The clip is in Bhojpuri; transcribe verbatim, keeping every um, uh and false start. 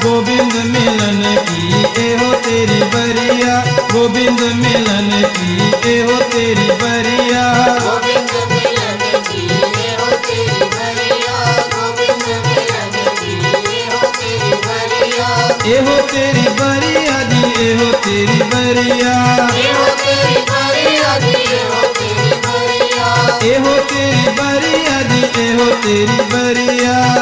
गोविंद मिलन की एहो तेरी बरिया, गोविंद मिलन की एहो तेरी बरिया, गोविंद मिलन की एहो तेरी बरिया, गोविंद मिलन की एहो तेरी बरिया, एहो तेरी बरिया जी एहो तेरी बरिया, एहो तेरी बरिया जी एहो तेरी बरिया, एहो तेरी बरिया जी एहो तेरी बरिया।